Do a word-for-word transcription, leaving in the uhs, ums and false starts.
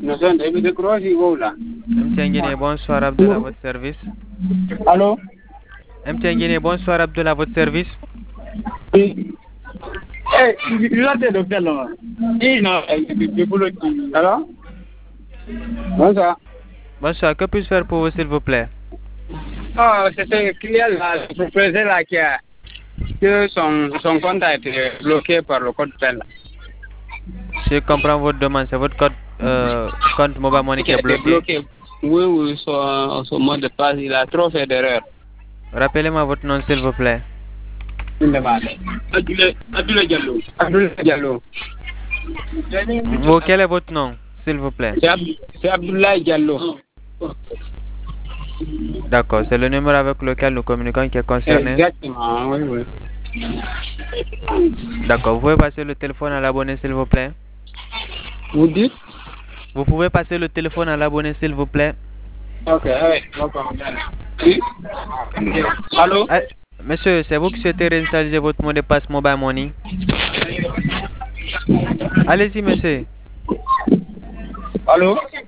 Nous sommes début de croix, si vous là. M T N Guinée, bonsoir Abdullah, à votre service. Allô? M T N Guinée, bonsoir Abdullah, à votre service. Oui. Eh, il a été docteur là. Il non, il boulot. Alors? Bonsoir. Bonsoir, que puis-je faire pour vous, s'il vous plaît? Ah, c'est un client là, le propriétaire là qui a que son, son compte a été bloqué par le code P E L. Je comprends votre demande, c'est votre code, euh, compte Mobile Money qui est bloqué. bloqué. Oui, oui, son, son mot de passe, il a trop fait d'erreurs. Rappelez-moi votre nom, s'il vous plaît. Abdoulaye Abdoulaye Diallo. Abdoulaye Diallo. Vous, quel est votre nom, s'il vous plaît? C'est Ab Abdoulaye Diallo. D'accord, c'est le numéro avec lequel nous communiquons qui est concerné. Exactement, oui, oui. D'accord, vous pouvez passer le téléphone à l'abonné, s'il vous plaît. Vous dites? Vous pouvez passer le téléphone à l'abonné, s'il vous plaît. Ok, oui. Oui. Allô? Ah, monsieur, c'est vous qui souhaitez réinitialiser votre mot de passe Mobile Money? Allez-y, monsieur. Allô?